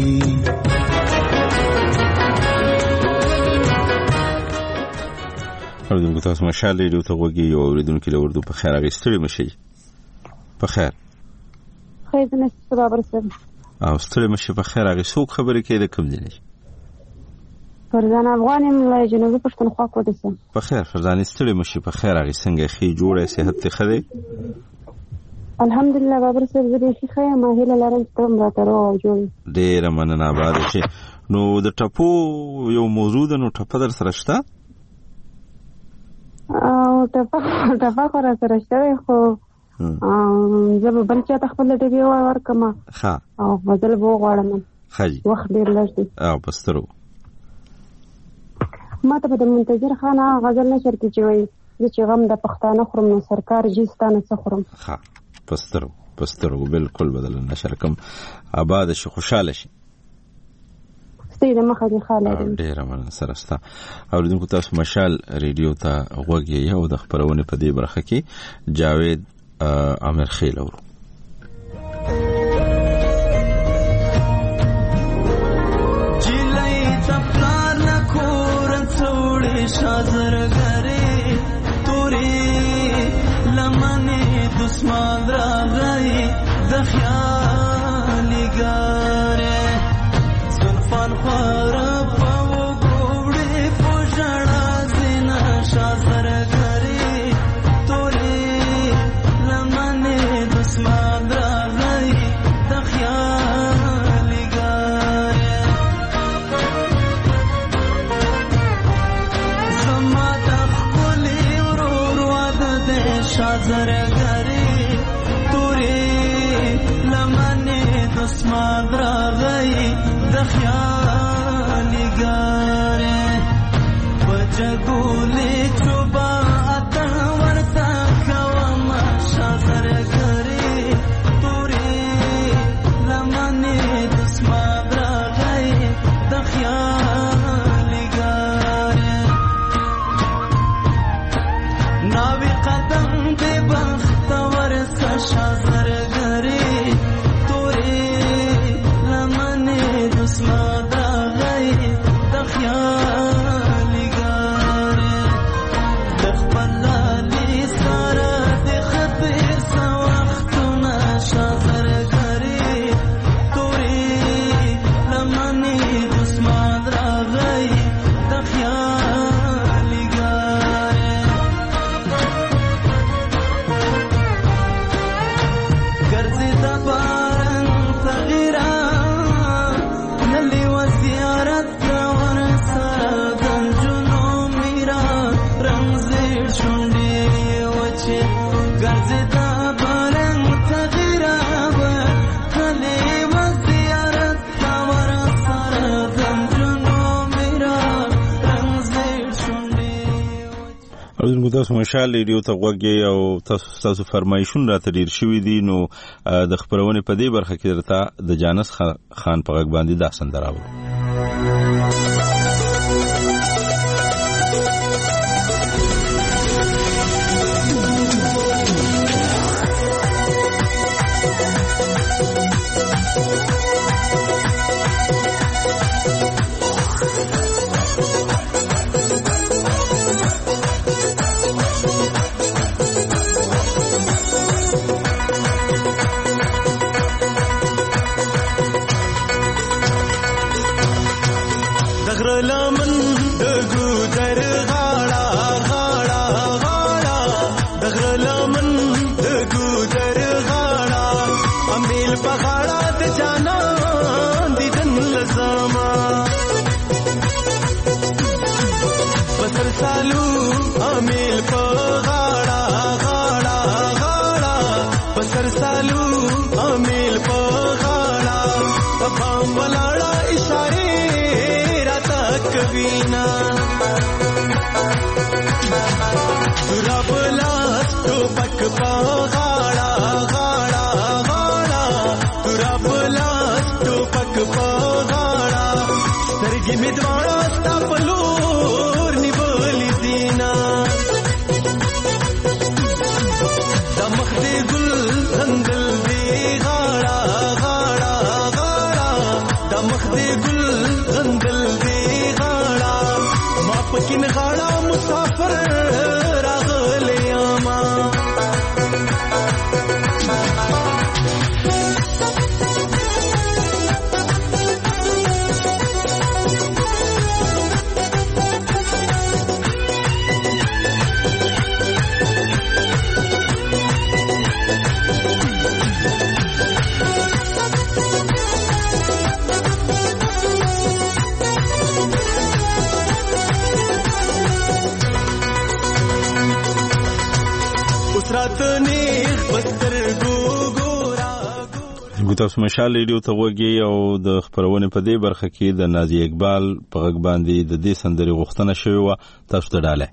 اوریدونکو تاسو مشال ریډیو ته وګورئ او اوریدونکو له اردو په خیر اغستړي مشي په خیر خیر نه برابر سره او ستړي مشي په خیر اغه څوک خبرې کوي د کوم دي فرزانه افغاني ملای جنوبي پښتونخوا کوډه سم په خیر فرزانه ستړي مشي په خیر اغه څنګه خي جوړه صحت ته خده الحمدلله برابر سره دې شي خیر ما هله لرم ته مراتره او جوړ ډېر مننه بعد شي نو د ټپو یو موضوع د نو ټپ در سره شته او ټپه ټپه خورا سره شته خو زه به بل چا ته خپل ټپې ورکم ها او بدل به غواړم خاجي وخت ډېر لږ دی او پسترو ما ته به د منتظر خان غزل نشر کې چې وایي زه چې غم د پښتانه خورم نو سرکار جیستانه څه خورم ها پسترو پسترو بالکل بدل نشر کوم آباد شي خوشاله شي ستې د مخه دی خاله ډېر مننه سره ستا اوریدونکو تاسو مشال ریډیو ته غوږی یو د خبرونه په دې برخه کې جاوید امیر خیل اورو جلای تپلار نکور څوړې شازر غره توري لمنه دسمان راغی د خیال ګره زلفان خور په وګړې پوجړه زینا شازر غره توري لمنه دسمان راغی د خیال ګره زما د خپلې ورور واده د شازر غره توري لمنه دسمان راغی د خیال ګره بجګولې چوبا اتن ورتا کوم شازر غره توري لمنه دسمان راغی د خیال ګره ناوی قدم دې بخت ورسا شازر غره توري لمنه دسمان راغی د خیال ګره د خپل لالي سره د خطر سو وختونه شازر غره توري لمنه دسمان راغی د خیال ګره ګرځي د باران تغیرا نلی و زیارت ور سره گنجونو میرا رمزي شونډې وچه ګرځي د باران تغیرا نلی و زیارت ور سره گنجونو میرا رمزي شونډې اوریدونکو تاسو مشال ریډیو ته غوږی او تاسو تاسو فرمایشونه راته ډیر شوي دي نو د خبرونه په دې برخه کې درته د جانس خان په غږ باندې دا سندره و سالو امیل په غاړه غاړه غاړه پسر سالو امیل په غاړه پام ولاړه اشاره راته کوینا رب لاس ټوپک په غاړه غاړه غاړه رب لاس ټوپک په غاړه سترګې مې دواړه ستا په لور نیولې دینا د مخ دې ګل غندل دې غاړه غاړه غاړه د مخ دې ګل غندل دې غاړه ما پکې نه غاړه مسافر راغلی اما تاسو مشال ریډیو ته وګورئ او د خبرونه په دې برخه کې د نازي اقبال په غږ باندې د دې سندري غوښتنه شوې و تاسو ته ډاله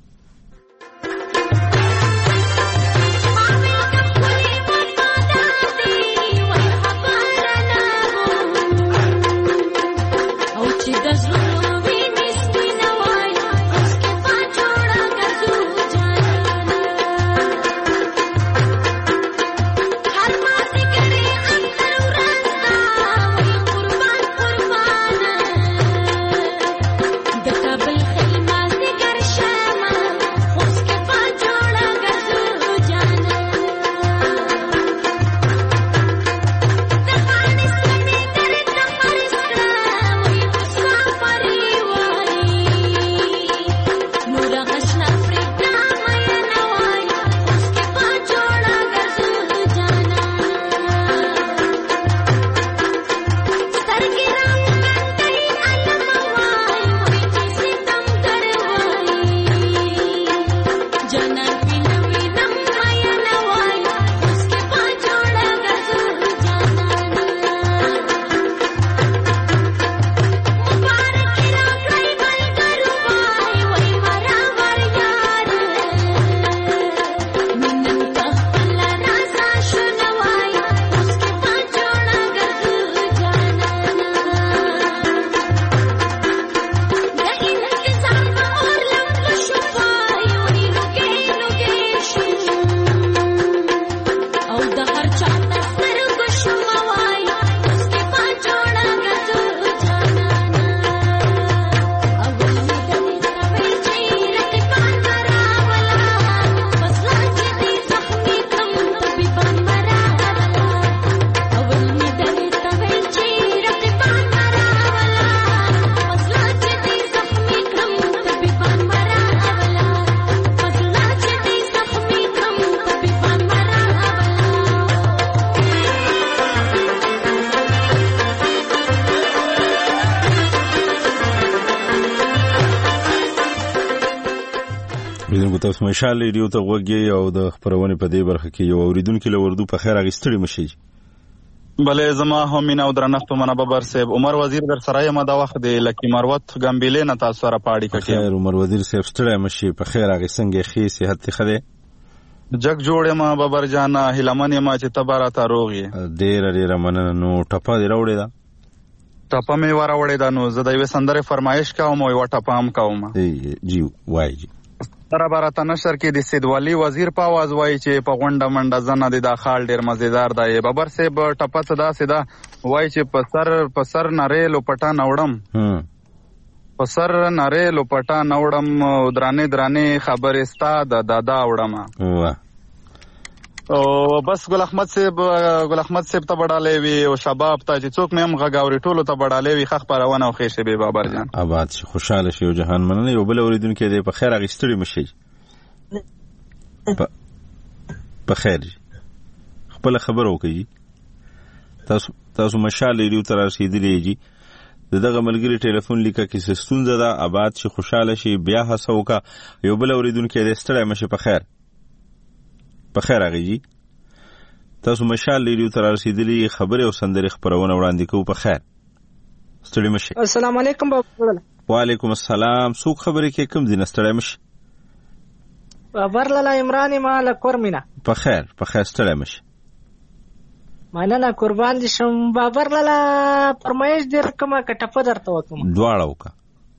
تاسو مشال ریډیو ته وګورئ او د خبرونه په دې برخه کې یو اوریدونکو له وردو په خیر اغستړي مشي بلې زما هم مینا او درنښت منه ببر صاحب عمر وزیر در سره یم دا وخت د لکی مروت ګمبلې نه تاسو سره پاړی کړی خیر عمر وزیر صاحب ستړی مشي په خیر اغسنګ خې صحت خده جگ جوړ ما ببر جان هلمن ما چې تبارا تا روغي ډیر ډیر مننه نو ټپه دی راوړی دا ټپه مې ور وړی دا نو زه د یو سندره فرمایش کوم او ټپه هم کوم جی وای جی سره برته نشر کې د سید ولی وزیر په आवाज وای چې په غونډه منډه زنه د داخال ډیر مزیدار دی ببر صاحب ټپه صدا صدا وای چې په سر په سر نری لوپټا نوړم په سر نری لوپټا نوړم درانه درانه خبره ستا د دادا وړم واه او بس ګل احمد صاحب ګل احمد صاحب ته بڑاله وی او شباب ته چې څوک مې هم غاوري ټولو ته بڑاله وی خخ پرونه او خېشه به بابر جان آباد شي خوشاله شي او جهان مننه یو بل اوریدونکو دې په خیر اغستړي مشي په خیر خپل خبر وکړي تاسو تاسو مشال ریډیو تر رسیدلې جی د دغه ملګری ټلیفون لیکه کې ستونزه ده آباد شي خوشاله شي بیا هڅه وکړه یو بل اوریدونکی دی ستړی مشه په خیر په خیر هغې جي تاسو مشال ریډیو ته رارسېدلي خبرې او سندرې خپرونه وړاندې کوو په خیر ستړي مشه. السلام علیکم بابا. وعلیکم السلام. څوک خبرې کوي کوم ځای نه ستړی مشه؟ بابر لالا عمران ما له کورمینا. په خیر په خیر ستړی مشه. مننه قربان دي شم. بابر لالا فرمایش دې کومه کټپه درته وکم دواړه وکړه.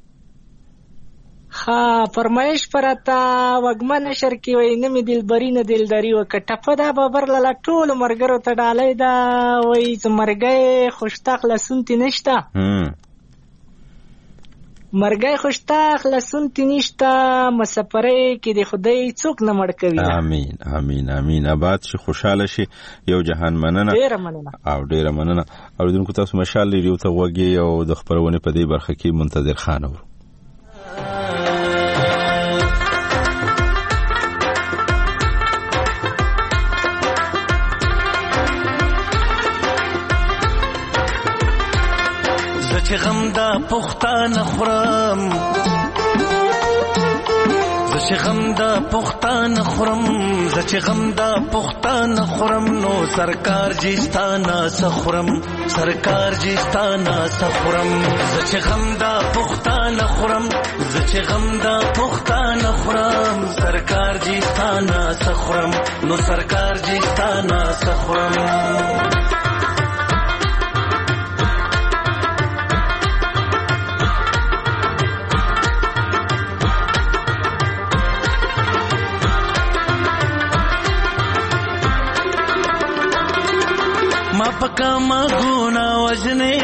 ها فرمایش پرتا وګمه نشر کې وای نه می دلبري نه دلداري و کټپه دا بابر لالا ټول مرګرو ته ډالۍ دا وای مرګي خوشتاق لسنتی نشتا مرګي خوشتاق لسنتی نشتا مسافرې کې د خدای څوک نه مړ کوي. امين امين امين آباد شي خوشاله شي یو جهان مننه ډیره مننه او ډیره مننه. اوریدونکو تاسو مشال ریډیو ته وګورئ او د خبرونه په دې برخه کې منتظر خان اور چې غم دا پختانه خورم زه چې غم دا پختانه خورم زه چې غم دا پختانه خورم نو سرکار جیستانه سخورم سرکار جیستانه سخورم زه چې غم دا پختانه خورم زه چې غم دا پختانه خورم سرکار جیستانه سخورم نو سرکار جیستانه سخورم. ما پکا ما گونا وجنے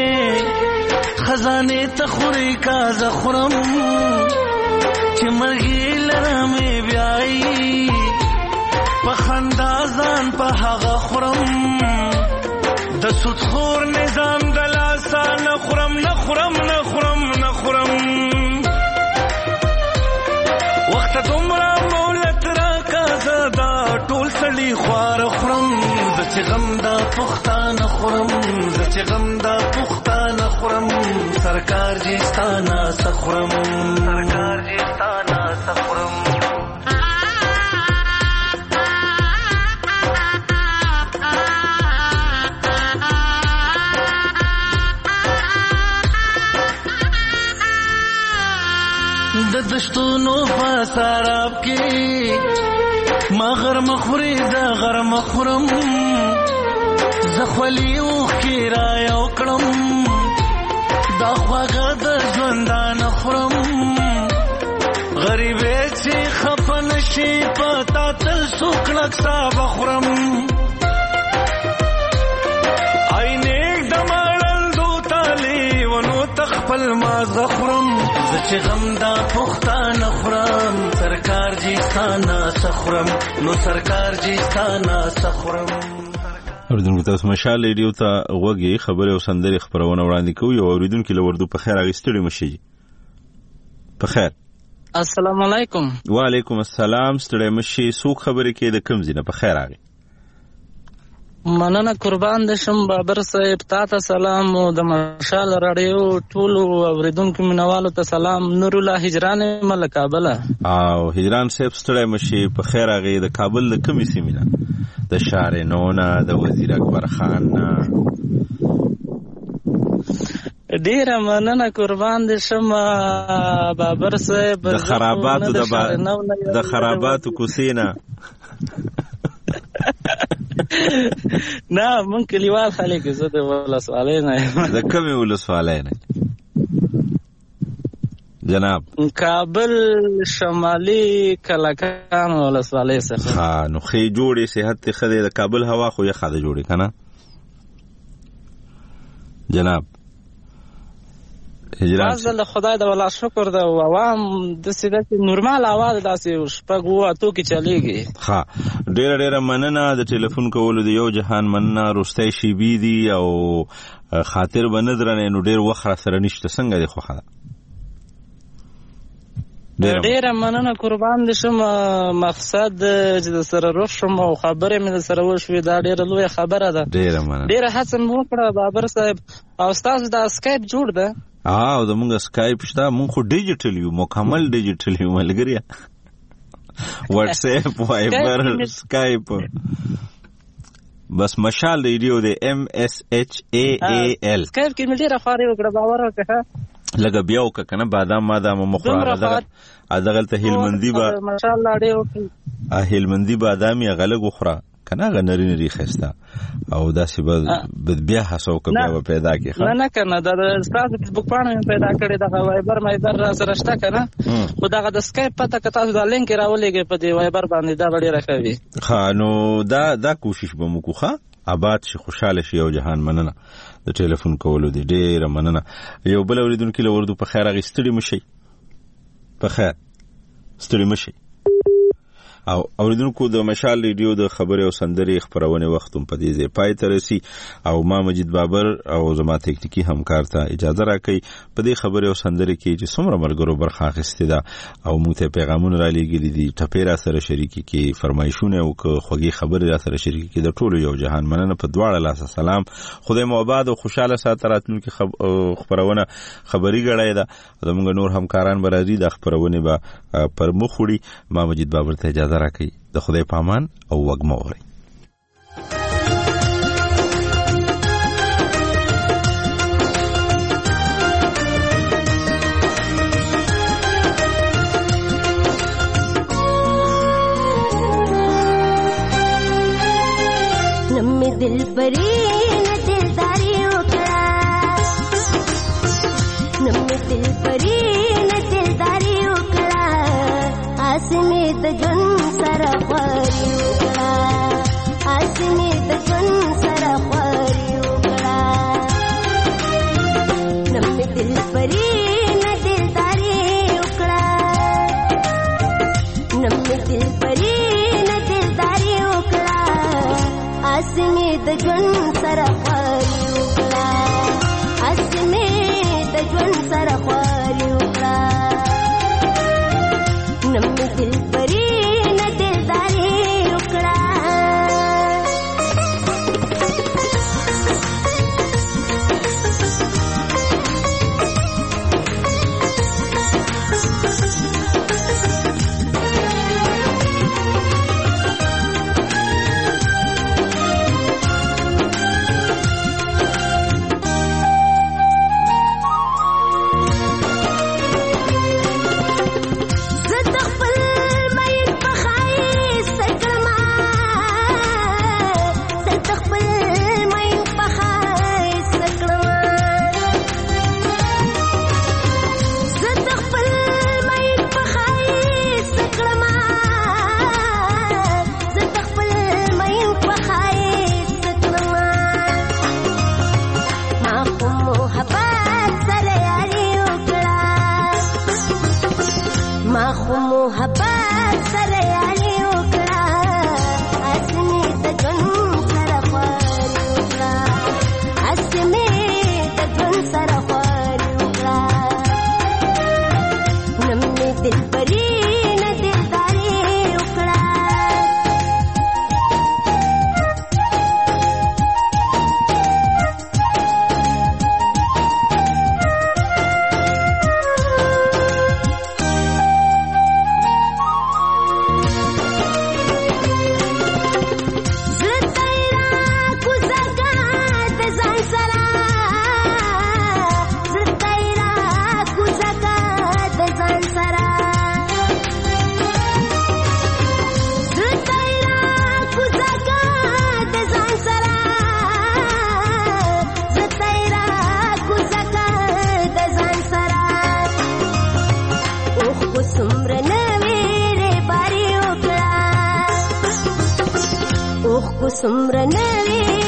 خزانے تخوری کا زخرم چی مرگی لرمی بیائی پخندازان پا حغا خورم دسود خور نظام دلاسا نخورم نخورم نخورم نخورم وقت دمرا مولت را کا زدا ټول سړي خوار خورم زه چې غم دا پختانه خورم زه چې غم دا پختانه خورم سرکار جي ستانه سخورم سرکار جي ستانه سخورم. د دشتونو په سراب کې ما غر مخوري دا غر مخورم زخولی اوخ کی را یو کړم دا خواږه د ژوندان خورم غریبې چې خفن شي پتا تل سوکړک صاحب خورم عینک د مړل دو تالی ونو تخپل ما زخورم زه چې غم دا پختانه خورم سرکار جي ستانه سخورم نو سرکار جي ستانه سخورم. اوریدونکو تاسو مشال ریډیو ته وګورئ خبرې او سندرې خبرونه وړاندې کوي او اوریدونکو له وردو په خیر اغستړي مشي په خیر. السلام علیکم. وعلیکم السلام. ستړي مشي څوک خبرې کوي د کوم ځای نه په خیر اغي مننه قربان دي شم بابر صاحب تاسو سلام او د مشال رادیو ټول اوریدونکو منوالو ته سلام. نور الله هجران مل کابل او هجران صاحب ستړي مشي په خیر اغي د کابل د کومې سیمې نه د شارې نونه د وزیر اکبر خان نه ډیره مننه قربان دي شم بابر صاحب د خراباتو د د خراباتو کوسینا نه مونږ کلیوال خلک زه د ولسوالۍ نه د کومې ولسوالۍ نه جناب؟ کابل شمالي کلکان ولسوالۍ څخه. ها نو خې جوړې صحت ښه دی د کابل هوا خو یخه ده جوړې که نه جناب؟ باز د خدای د ولا شکر د عوام داسې داسې نورمال اواز داسې شپږ اووه اتو کې چلیږي. ها ډېره ډېره مننه د ټلیفون کولو د یو جهان مننه. روستی شیبې دي او خاطر به نه درنې نو ډېر وخت را سره نشته. څنګه دی خوښه ده؟ ډیره مننه قربان دي شم. مقصد چې د سره روح شم او خبرې مې د سره وشوې دا ډیره لویه خبره ده. ډیره مننه. ډیره هڅه مې وکړه بابر صاحب. او ستاسو دا سکایپ جوړ ده؟ او زمونږ سکایپ شته، مونږ خو ډیجیټل یو، مکمل ډیجیټل یو ملګریا. واتس اپ، وایبر، سکایپ، بس مشال ریډیو دی، ام اس ایچ ای ای ال. سکایپ کې مې ډیره خواري وکړه باور وکړه. لکه بیا وکړه کنه بادام مادام مخوره دغه دغلته هلمندي با ماشاءالله ډیره وکړه. هلمندي بادامي غلګ وخوره کنه غنری نری خسته او داسې به بیا حسو ک بیا پیدا کی نه نه کنه د استاد فیسبوک باندې پیدا کړی د وایبر مایبر سره شته کنه خو دغه د سکایپ پته کته د لینک راولېږي په دی وایبر باندې دا ډیره کوي. ها نو دا دا کوشش به مو کوخه آباد شي خوشاله شي او جهان مننه د ټلیفون کولو دی ډیره مننه. یو بل اوریدونکو له وردو په خیر غستړي مشي په خیر ستړي مشي. او اوریدونکو د مشال ریډیو د خبرې او سندرې خبرونه وختم په دې ځای پای ته رسي او ما مجید بابر او زما تکنیکی همکار ته اجازه راکړي په دې خبرې او سندرې کې چې څومره مرګرو برخه اخیستې ده او موږ ته پیغامونه را لېږلي دي ټپې را سره شریکي کې فرمایشونه او خوږی خبرې را سره شریکي کې د ټولو یو جهان مننه په دواړه لاس سلام. خدای مو آباد او خوشاله ساتي. راتلونکي خبرونه خبري غړای ده زموږ نور همکاران برازي د خبرونه به پر مخ وړي. ما مجید بابر ته اجازه راکړي. د خدای پامان او وګمو اوري. نمې دل پرې نه دلداري وکړه، نمې دل پرې نه دلداري وکړه، اسمه د جن سره خوري وکړه، اسمه د جن سره خوري وکړه، نمې دل پرې نه دلداري وکړه، نمې دل پرې نه دلداري وکړه، اسمه د جن سره خوري وکړه، اسمه د جن سره خوري وکړه، نمې دل پرې نه دلداري وکړه. سمرنوي